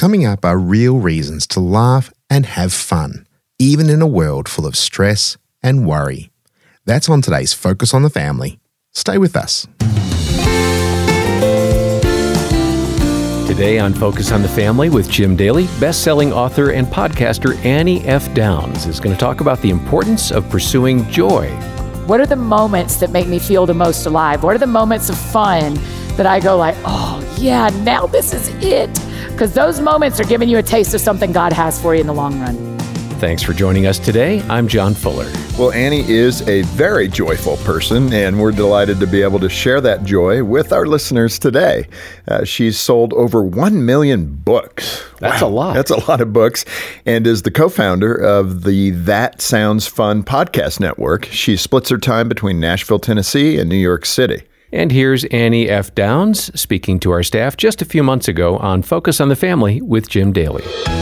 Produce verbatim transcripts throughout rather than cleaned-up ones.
Coming up are real reasons to laugh and have fun, even in a world full of stress and worry. That's on today's Focus on the Family. Stay with us. Today on Focus on the Family with Jim Daly, best-selling author and podcaster Annie F. Downs is going to talk about the importance of pursuing joy. What are the moments that make me feel the most alive? What are the moments of fun that I go like, oh yeah, now this is it? Because those moments are giving you a taste of something God has for you in the long run. Thanks for joining us today. I'm John Fuller. Well, Annie is a very joyful person, and we're delighted to be able to share that joy with our listeners today. Uh, she's sold over one million books. That's wow, a lot. That's a lot of books, and is the co-founder of the That Sounds Fun podcast network. She splits her time between Nashville, Tennessee, and New York City. And here's Annie F. Downs speaking to our staff just a few months ago on Focus on the Family with Jim Daly.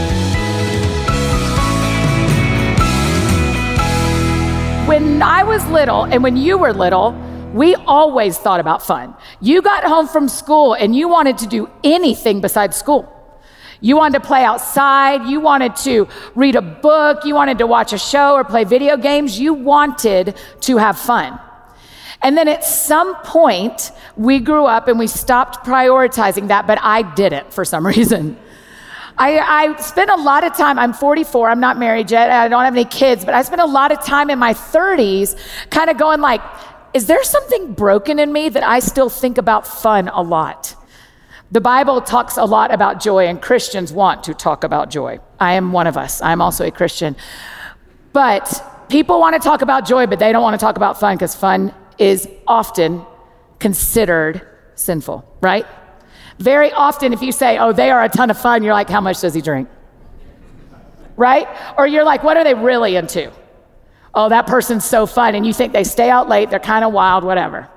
When I was little and when you were little, we always thought about fun. You got home from school and you wanted to do anything besides school. You wanted to play outside, you wanted to read a book, you wanted to watch a show or play video games, you wanted to have fun. And then at some point, we grew up and we stopped prioritizing that, but I didn't for some reason. I, I spent a lot of time, I'm forty-four, I'm not married yet, I don't have any kids, but I spent a lot of time in my thirties kind of going like, is there something broken in me that I still think about fun a lot? The Bible talks a lot about joy, and Christians want to talk about joy. I am one of us. I'm also a Christian. But people want to talk about joy, but they don't want to talk about fun because fun is often considered sinful, right? Very often if you say, oh, they are a ton of fun, you're like, how much does he drink? Right? Or you're like, what are they really into? Oh, that person's so fun. And you think they stay out late, they're kind of wild, whatever.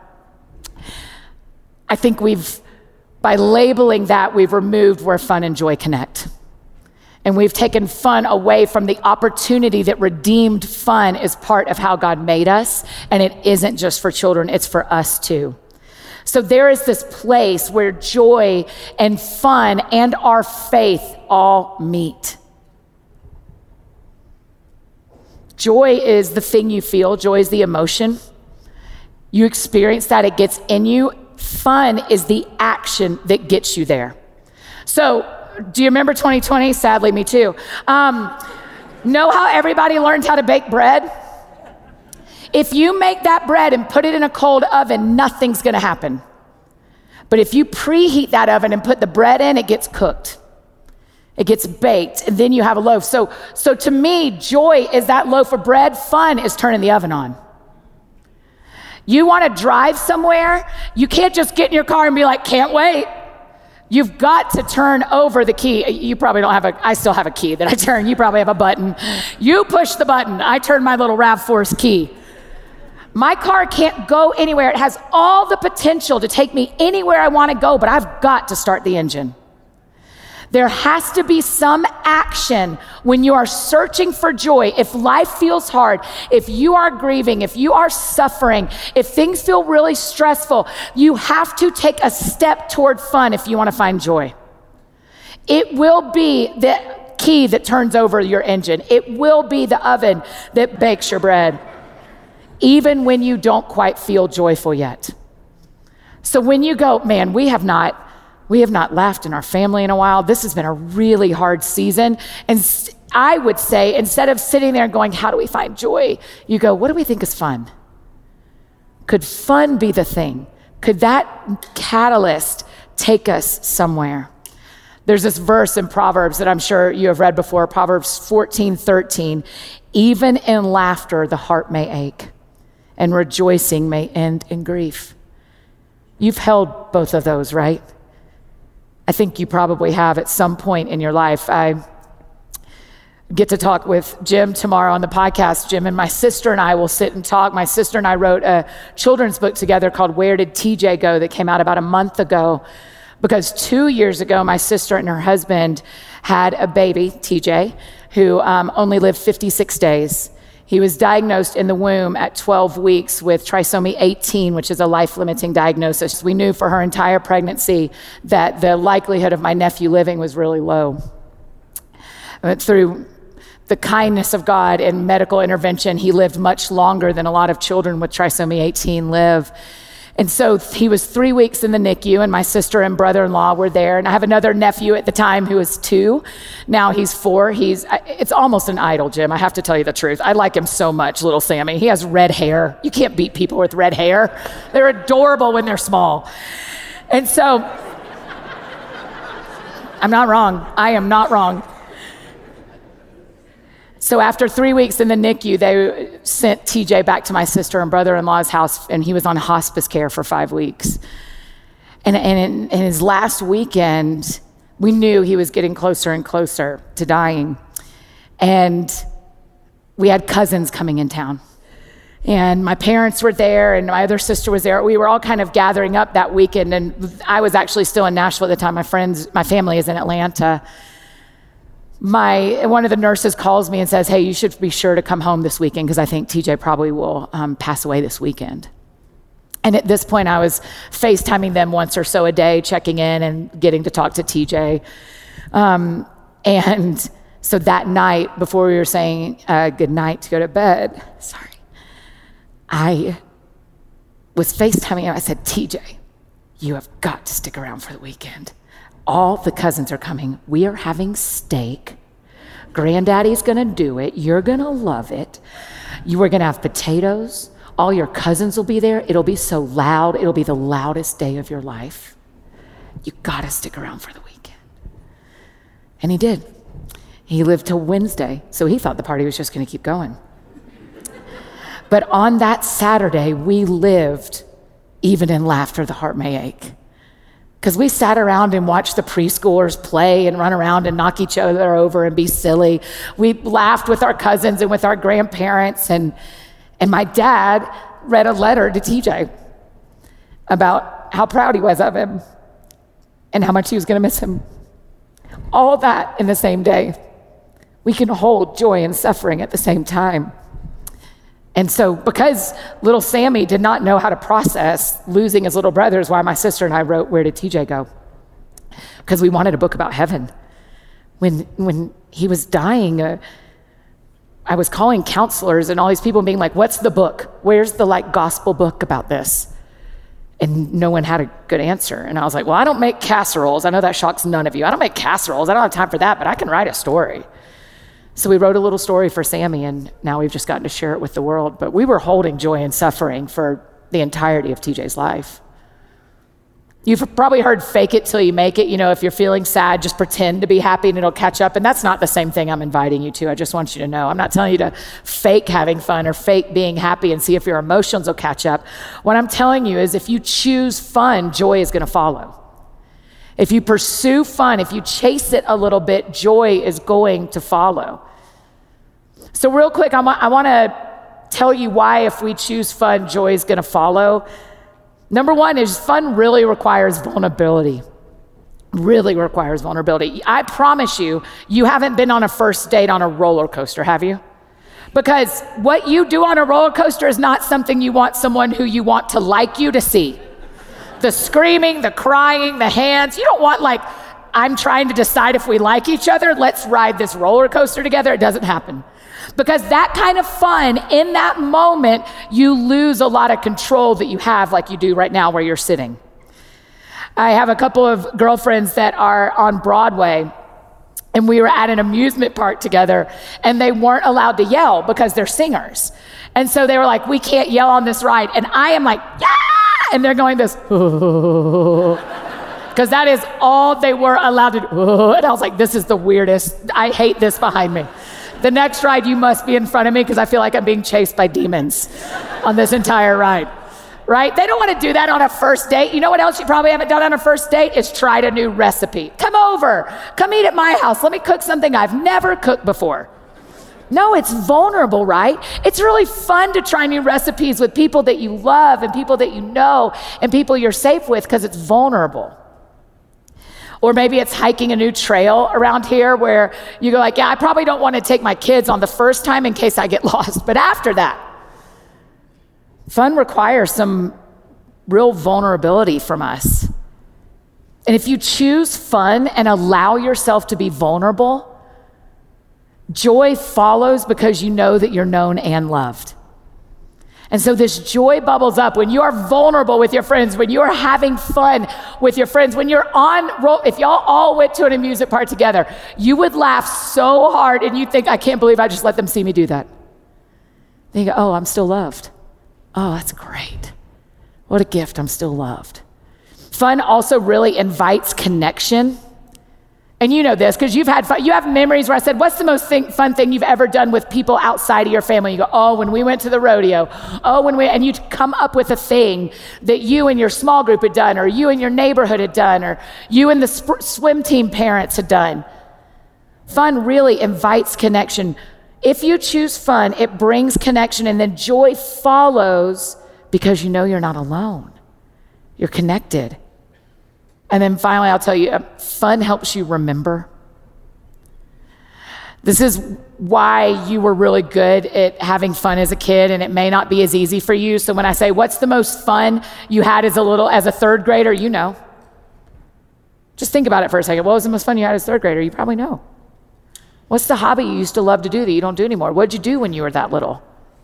I think we've, by labeling that, we've removed where fun and joy connect. And we've taken fun away from the opportunity that redeemed fun is part of how God made us. And it isn't just for children, it's for us too. So there is this place where joy and fun and our faith all meet. Joy is the thing you feel. Joy is the emotion. You experience that, it gets in you. Fun is the action that gets you there. So do you remember twenty twenty? Sadly, me too. Um, know how everybody learned how to bake bread? If you make that bread and put it in a cold oven, nothing's gonna happen. But if you preheat that oven and put the bread in, it gets cooked. It gets baked, and then you have a loaf. So, so to me, joy is that loaf of bread. Fun is turning the oven on. You wanna drive somewhere, you can't just get in your car and be like, can't wait. You've got to turn over the key. You probably don't have a, I still have a key that I turn. You probably have a button. You push the button. I turn my little RAV Force key. My car can't go anywhere. It has all the potential to take me anywhere I want to go, but I've got to start the engine. There has to be some action when you are searching for joy. If life feels hard, if you are grieving, if you are suffering, if things feel really stressful, you have to take a step toward fun if you want to find joy. It will be the key that turns over your engine. It will be the oven that bakes your bread, even when you don't quite feel joyful yet. So when you go, man, we have not We have not laughed in our family in a while. This has been a really hard season. And I would say, instead of sitting there and going, how do we find joy? You go, what do we think is fun? Could fun be the thing? Could that catalyst take us somewhere? There's this verse in Proverbs that I'm sure you have read before, Proverbs fourteen thirteen. Even in laughter, the heart may ache, and rejoicing may end in grief. You've held both of those, right? I think you probably have at some point in your life. I get to talk with Jim tomorrow on the podcast. Jim and my sister and I will sit and talk. My sister and I wrote a children's book together called Where Did T J Go? That came out about a month ago. Because two years ago, my sister and her husband had a baby, T J, who um, only lived fifty-six days. He was diagnosed in the womb at twelve weeks with trisomy eighteen, which is a life-limiting diagnosis. We knew for her entire pregnancy that the likelihood of my nephew living was really low. But through the kindness of God and medical intervention, he lived much longer than a lot of children with trisomy eighteen live. And so he was three weeks in the N I C U, and my sister and brother-in-law were there. And I have another nephew at the time who was two. Now he's four. He's, it's almost an idol, Jim. I have to tell you the truth. I like him so much, little Sammy. He has red hair. You can't beat people with red hair. They're adorable when they're small. And so, I'm not wrong. I am not wrong. So after three weeks in the N I C U, they sent T J back to my sister and brother-in-law's house, and he was on hospice care for five weeks. And, and in, in his last weekend, we knew he was getting closer and closer to dying. And we had cousins coming in town. And my parents were there, and my other sister was there. We were all kind of gathering up that weekend, and I was actually still in Nashville at the time. My friends, my family is in Atlanta. My one of the nurses calls me and says, hey, you should be sure to come home this weekend because I think T J probably will um, pass away this weekend. And at this point, I was FaceTiming them once or so a day, checking in and getting to talk to T J. Um, and so that night, before we were saying uh, good night to go to bed, sorry, I was FaceTiming him. I said, T J, you have got to stick around for the weekend. All the cousins are coming. We are having steak. Granddaddy's gonna do it. You're gonna love it. You are gonna have potatoes. All your cousins will be there. It'll be so loud. It'll be the loudest day of your life. You gotta stick around for the weekend. And he did. He lived till Wednesday, so he thought the party was just gonna keep going. But on that Saturday, we lived even in laughter, the heart may ache. Because we sat around and watched the preschoolers play and run around and knock each other over and be silly. We laughed with our cousins and with our grandparents. And, and my dad read a letter to T J about how proud he was of him and how much he was going to miss him. All that in the same day. We can hold joy and suffering at the same time. And so because little Sammy did not know how to process losing his little brother is why my sister and I wrote, Where Did T J Go? Because we wanted a book about heaven. When when he was dying, uh, I was calling counselors and all these people being like, what's the book? Where's the like gospel book about this? And no one had a good answer. And I was like, well, I don't make casseroles. I know that shocks none of you. I don't make casseroles. I don't have time for that, but I can write a story. So we wrote a little story for Sammy, and now we've just gotten to share it with the world. But we were holding joy and suffering for the entirety of T J's life. You've probably heard fake it till you make it. You know, if you're feeling sad, just pretend to be happy and it'll catch up. And that's not the same thing I'm inviting you to. I just want you to know. I'm not telling you to fake having fun or fake being happy and see if your emotions will catch up. What I'm telling you is if you choose fun, joy is going to follow. If you pursue fun, if you chase it a little bit, joy is going to follow. So real quick, I want, I want to tell you why if we choose fun, joy is going to follow. Number one is fun really requires vulnerability. Really requires vulnerability. I promise you, you haven't been on a first date on a roller coaster, have you? Because what you do on a roller coaster is not something you want someone who you want to like you to see. The screaming, the crying, the hands. You don't want like, I'm trying to decide if we like each other. Let's ride this roller coaster together. It doesn't happen. Because that kind of fun, in that moment, you lose a lot of control that you have like you do right now where you're sitting. I have a couple of girlfriends that are on Broadway, and we were at an amusement park together, and they weren't allowed to yell because they're singers. And so they were like, we can't yell on this ride. And I am like, yeah! And they're going this, because that is all they were allowed to do. And I was like, this is the weirdest. I hate this behind me. The next ride, you must be in front of me because I feel like I'm being chased by demons on this entire ride, right? They don't want to do that on a first date. You know what else you probably haven't done on a first date is tried a new recipe. Come over, come eat at my house. Let me cook something I've never cooked before. No, it's vulnerable, right? It's really fun to try new recipes with people that you love and people that you know and people you're safe with because it's vulnerable. Or maybe it's hiking a new trail around here where you go like, yeah, I probably don't want to take my kids on the first time in case I get lost. But after that, fun requires some real vulnerability from us. And if you choose fun and allow yourself to be vulnerable, Joy follows because you know that you're known and loved. And so this joy bubbles up when you are vulnerable with your friends, when you are having fun with your friends, when you're on roll. If y'all all went to an amusement park together, you would laugh so hard and you think, I can't believe I just let them see me do that. Then you go, oh, I'm still loved. Oh, that's great. What a gift, I'm still loved. Fun also really invites connection. And you know this because you've had fun. You have memories where I said, what's the most thing, fun thing you've ever done with people outside of your family? You go, oh, when we went to the rodeo. Oh, when we, and you'd come up with a thing that you and your small group had done, or you and your neighborhood had done, or you and the sp- swim team parents had done. Fun really invites connection. If you choose fun, it brings connection, and then joy follows because you know you're not alone. You're connected. And then finally, I'll tell you, uh, fun helps you remember. This is why you were really good at having fun as a kid, and it may not be as easy for you. So when I say, what's the most fun you had as a little, as a third grader, you know. Just think about it for a second. What was the most fun you had as a third grader? You probably know. What's the hobby you used to love to do that you don't do anymore? What'd you do when you were that little?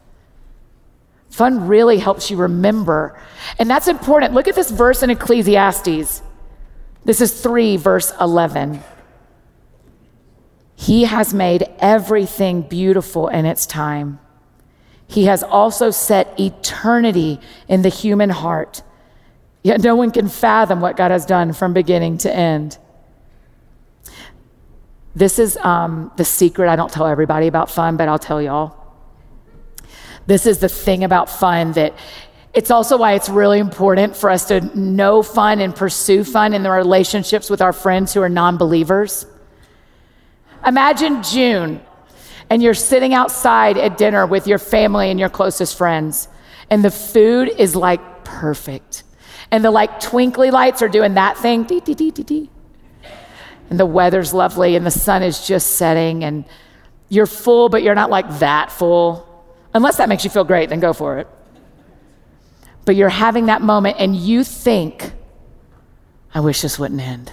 Fun really helps you remember. And that's important. Look at this verse in Ecclesiastes. This is three, verse eleven. He has made everything beautiful in its time. He has also set eternity in the human heart. Yet no one can fathom what God has done from beginning to end. This is um, the secret. I don't tell everybody about fun, but I'll tell y'all. This is the thing about fun that it's also why it's really important for us to know fun and pursue fun in the relationships with our friends who are non-believers. Imagine June, and you're sitting outside at dinner with your family and your closest friends, and the food is like perfect. And the like twinkly lights are doing that thing, dee, dee, dee, dee, dee. And the weather's lovely, and the sun is just setting, and you're full, but you're not like that full. Unless that makes you feel great, then go for it. But you're having that moment and you think, I wish this wouldn't end.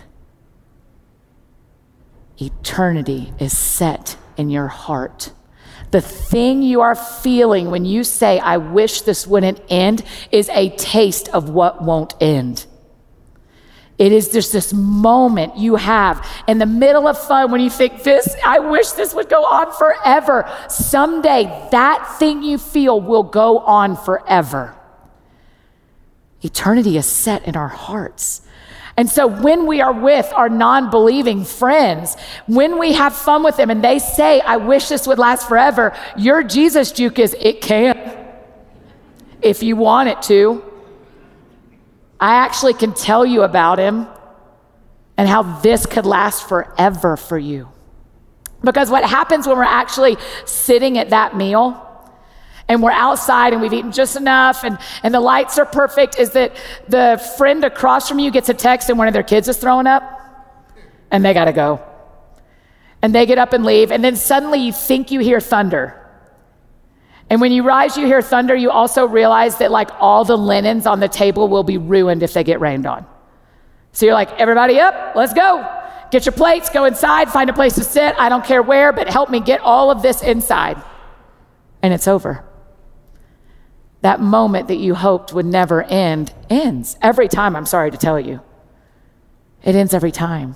Eternity is set in your heart. The thing you are feeling when you say, I wish this wouldn't end, is a taste of what won't end. It is just this moment you have in the middle of fun when you think this, I wish this would go on forever. Someday that thing you feel will go on forever. Eternity is set in our hearts. And so when we are with our non-believing friends, when we have fun with them and they say, I wish this would last forever, your Jesus juke is, it can, if you want it to. I actually can tell you about him and how this could last forever for you. Because what happens when we're actually sitting at that meal and we're outside and we've eaten just enough and, and the lights are perfect is that the friend across from you gets a text and one of their kids is throwing up and they gotta go. And they get up and leave, and then suddenly you think you hear thunder. And when you rise, you hear thunder, you also realize that like all the linens on the table will be ruined if they get rained on. So you're like, everybody up, let's go. Get your plates, go inside, find a place to sit. I don't care where, but help me get all of this inside. And it's over. That moment that you hoped would never end ends every time, I'm sorry to tell you. It ends every time.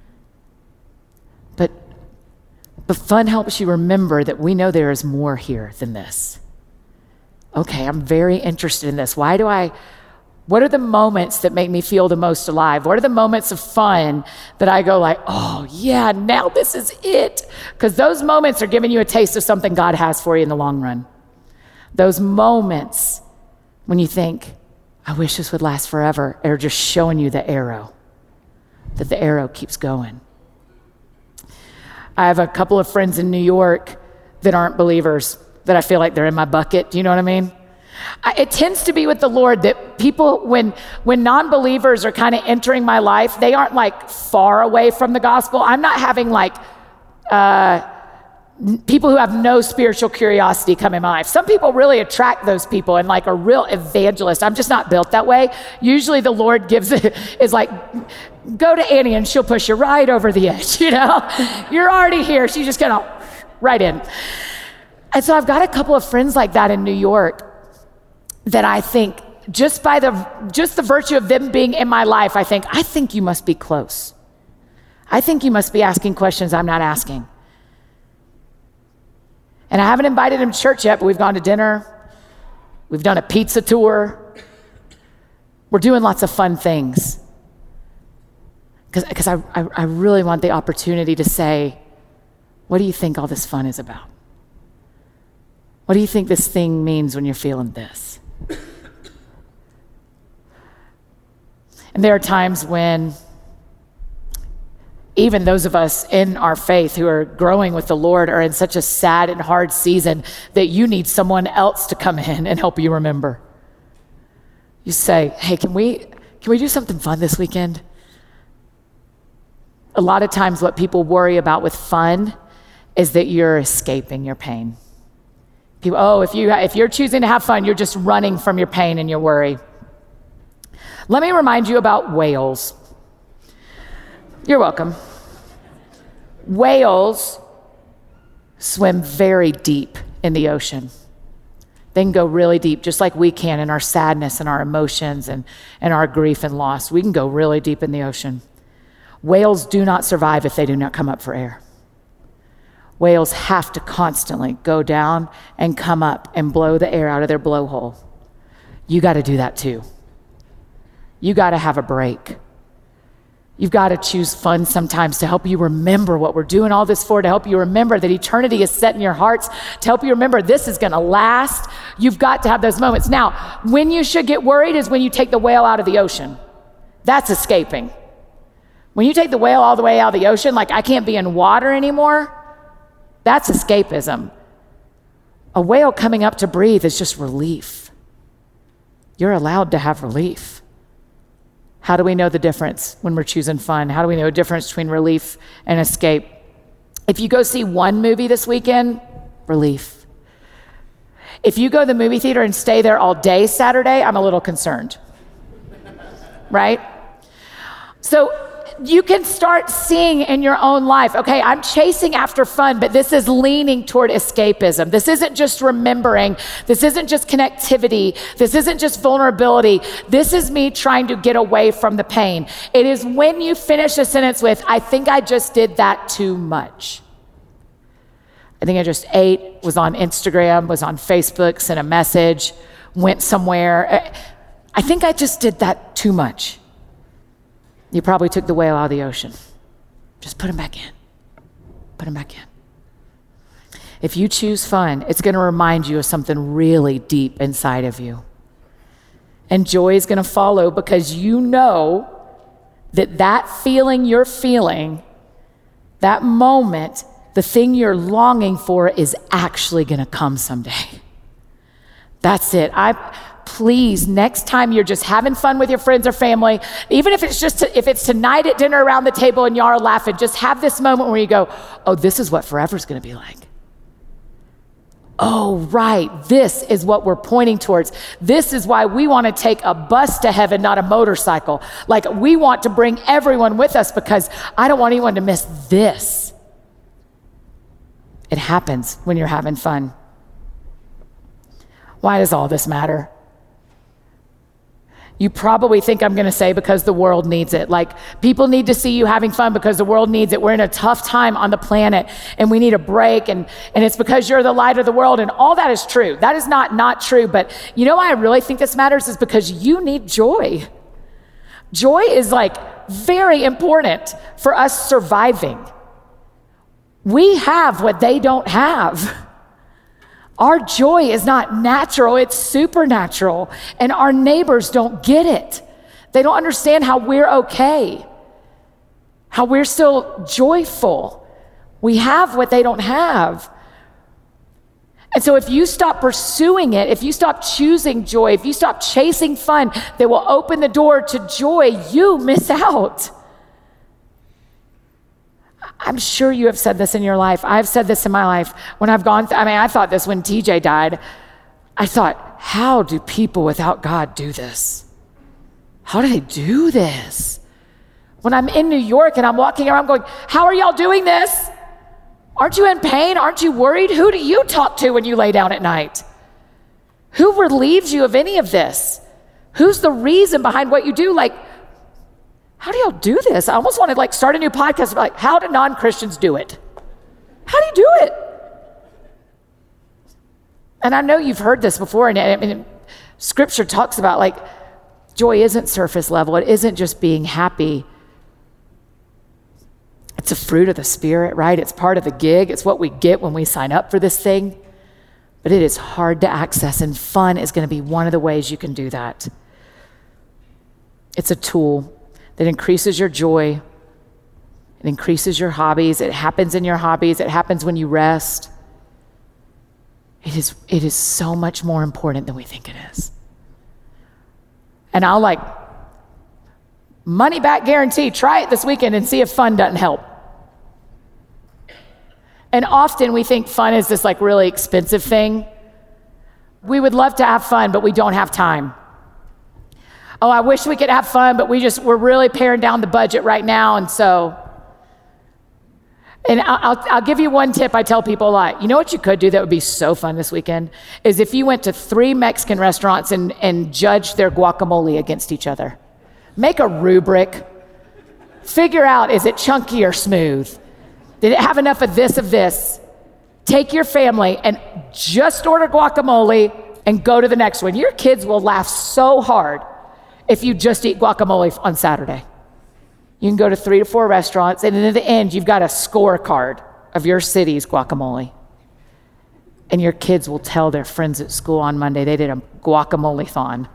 But But fun helps you remember that we know there is more here than this. Okay, I'm very interested in this. Why do I, what are the moments that make me feel the most alive? What are the moments of fun that I go like, oh yeah, now this is it? Because those moments are giving you a taste of something God has for you in the long run. Those moments when you think, I wish this would last forever, are just showing you the arrow, that the arrow keeps going. I have a couple of friends in New York that aren't believers, that I feel like they're in my bucket. Do you know what I mean? I, it tends to be with the Lord that people, when when non-believers are kind of entering my life, they aren't like far away from the gospel. I'm not having like uh, people who have no spiritual curiosity come in my life. Some people really attract those people and like a real evangelist. I'm just not built that way. Usually the Lord gives it, is like, go to Annie and she'll push you right over the edge, you know? You're already here. She's just gonna right in. And so I've got a couple of friends like that in New York that I think just by the, just the virtue of them being in my life, I think, I think you must be close. I think you must be asking questions I'm not asking. And I haven't invited him to church yet, but we've gone to dinner. We've done a pizza tour. We're doing lots of fun things. Because I, I, I really want the opportunity to say, what do you think all this fun is about? What do you think this thing means when you're feeling this? And there are times when even those of us in our faith who are growing with the Lord are in such a sad and hard season that you need someone else to come in and help you remember. You say, hey, can we, can we do something fun this weekend? A lot of times what people worry about with fun is that you're escaping your pain. People, oh, if, you, if you're choosing to have fun, you're just running from your pain and your worry. Let me remind you about whales. You're welcome. Whales swim very deep in the ocean. They can go really deep, just like we can in our sadness and our emotions and, and our grief and loss. We can go really deep in the ocean. Whales do not survive if they do not come up for air. Whales have to constantly go down and come up and blow the air out of their blowhole. You got to do that too. You got to have a break. You've got to choose fun sometimes to help you remember what we're doing all this for, to help you remember that eternity is set in your hearts, to help you remember this is going to last. You've got to have those moments. Now, when you should get worried is when you take the whale out of the ocean. That's escaping. When you take the whale all the way out of the ocean, like I can't be in water anymore, that's escapism. A whale coming up to breathe is just relief. You're allowed to have relief. How do we know the difference when we're choosing fun? How do we know the difference between relief and escape? If you go see one movie this weekend, relief. If you go to the movie theater and stay there all day Saturday, I'm a little concerned, right? So you can start seeing in your own life, okay, I'm chasing after fun, but this is leaning toward escapism. This isn't just remembering. This isn't just connectivity. This isn't just vulnerability. This is me trying to get away from the pain. It is when you finish a sentence with, I think I just did that too much. I think I just ate, was on Instagram, was on Facebook, sent a message, went somewhere. I think I just did that too much. You probably took the whale out of the ocean. Just put him back in. Put him back in. If you choose fun, it's going to remind you of something really deep inside of you. And joy is going to follow because you know that that feeling you're feeling, that moment, the thing you're longing for is actually going to come someday. That's it. I Please, next time you're just having fun with your friends or family, even if it's just to, if it's tonight at dinner around the table and y'all are laughing, just have this moment where you go, oh, this is what forever's going to be like. Oh, right. This is what we're pointing towards. This is why we want to take a bus to heaven, not a motorcycle. Like we want to bring everyone with us because I don't want anyone to miss this. It happens when you're having fun. Why does all this matter? You probably think I'm going to say because the world needs it. Like people need to see you having fun because the world needs it. We're in a tough time on the planet and we need a break and, and it's because you're the light of the world and all that is true. That is not not true. But you know why I really think this matters is because you need joy. Joy is like very important for us surviving. We have what they don't have. Our joy is not natural, it's supernatural. And our neighbors don't get it. They don't understand how we're okay, how we're still joyful. We have what they don't have. And so if you stop pursuing it, if you stop choosing joy, if you stop chasing fun that will open the door to joy, you miss out. I'm sure you have said this in your life. I've said this in my life. When I've gone, th- I mean, I thought this when T J died. I thought, how do people without God do this? How do they do this? When I'm in New York and I'm walking around going, how are y'all doing this? Aren't you in pain? Aren't you worried? Who do you talk to when you lay down at night? Who relieves you of any of this? Who's the reason behind what you do? Like, how do y'all do this? I almost want to like start a new podcast about like, how do non-Christians do it? How do you do it? And I know you've heard this before, and I mean, Scripture talks about like joy isn't surface level. It isn't just being happy. It's a fruit of the Spirit, right? It's part of the gig. It's what we get when we sign up for this thing. But it is hard to access, and fun is going to be one of the ways you can do that. It's a tool that increases your joy. It increases your hobbies. It happens in your hobbies. It happens when you rest. It is, it is so much more important than we think it is. And I'll like, money back guarantee, try it this weekend and see if fun doesn't help. And often we think fun is this like really expensive thing. We would love to have fun, but we don't have time. Oh, I wish we could have fun, but we just, we're really paring down the budget right now. And so, and I'll, I'll give you one tip I tell people a lot. You know what you could do that would be so fun this weekend? Is if you went to three Mexican restaurants and, and judged their guacamole against each other. Make a rubric. Figure out, is it chunky or smooth? Did it have enough of this, of this? Take your family and just order guacamole and go to the next one. Your kids will laugh so hard if you just eat guacamole on Saturday. You can go to three to four restaurants, and in the end, you've got a scorecard of your city's guacamole. And your kids will tell their friends at school on Monday they did a guacamole-thon.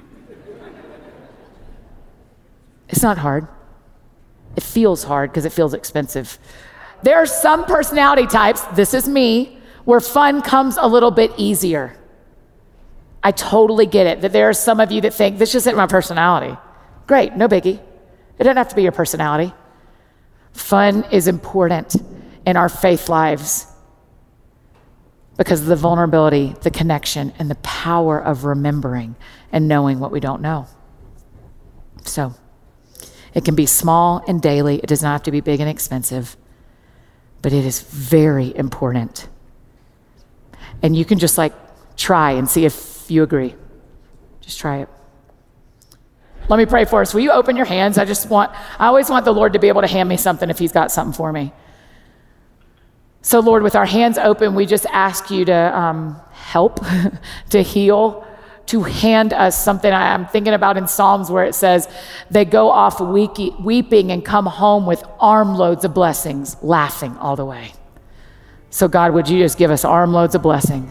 It's not hard. It feels hard because it feels expensive. There are some personality types, this is me, where fun comes a little bit easier. I totally get it, that there are some of you that think, this just isn't my personality. Great, no biggie. It doesn't have to be your personality. Fun is important in our faith lives because of the vulnerability, the connection, and the power of remembering and knowing what we don't know. So, it can be small and daily. It does not have to be big and expensive, but it is very important. And you can just like try and see if you agree. Just try it. Let me pray for us. Will you open your hands? I just want, I always want the Lord to be able to hand me something if he's got something for me. So Lord, with our hands open, we just ask you to um, help, to heal, to hand us something. I'm thinking about in Psalms where it says, they go off weeping and come home with armloads of blessings, laughing all the way. So God, would you just give us armloads of blessing?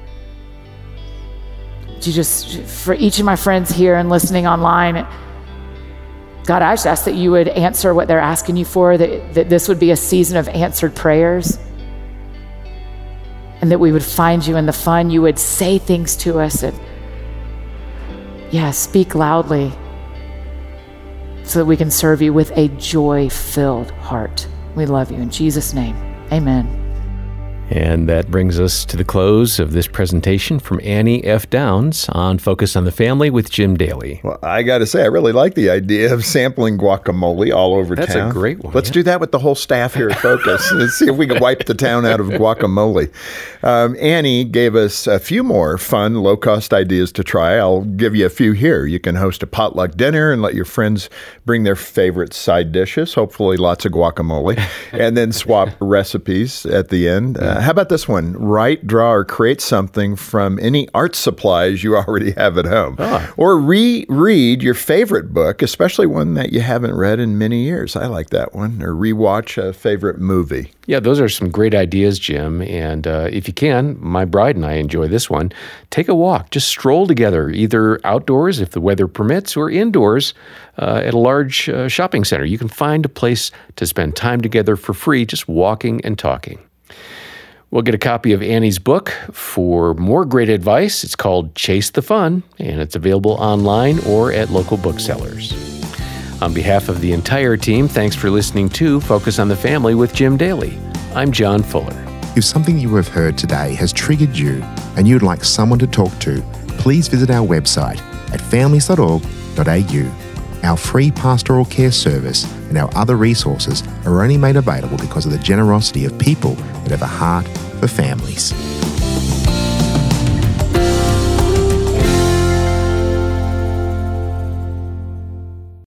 Would you just, for each of my friends here and listening online, God, I just ask that you would answer what they're asking you for, that, that this would be a season of answered prayers, and that we would find you in the fun. You would say things to us and, yeah, speak loudly so that we can serve you with a joy-filled heart. We love you. In Jesus' name, amen. And that brings us to the close of this presentation from Annie F. Downs on Focus on the Family with Jim Daly. Well, I got to say, I really like the idea of sampling guacamole all over That's town. That's a great one. Let's yeah. do that with the whole staff here at Focus. Let's see if we can wipe the town out of guacamole. Um, Annie gave us a few more fun, low-cost ideas to try. I'll give you a few here. You can host a potluck dinner and let your friends bring their favorite side dishes, hopefully lots of guacamole, and then swap recipes at the end. Uh, how about this one? Write, draw, or create something from any art supplies you already have at home. Oh. Or reread your favorite book, especially one that you haven't read in many years. I like that one. Or rewatch a favorite movie. Yeah, those are some great ideas, Jim. And uh, if you can, my bride and I enjoy this one. Take a walk. Just stroll together, either outdoors if the weather permits, or indoors uh, at a large uh, shopping center. You can find a place to spend time together for free, just walking and talking. We'll get a copy of Annie's book for more great advice. It's called Chase the Fun, and it's available online or at local booksellers. On behalf of the entire team, thanks for listening to Focus on the Family with Jim Daly. I'm John Fuller. If something you have heard today has triggered you and you'd like someone to talk to, please visit our website at families dot org dot a u. Our free pastoral care service and our other resources are only made available because of the generosity of people that have a heart for families.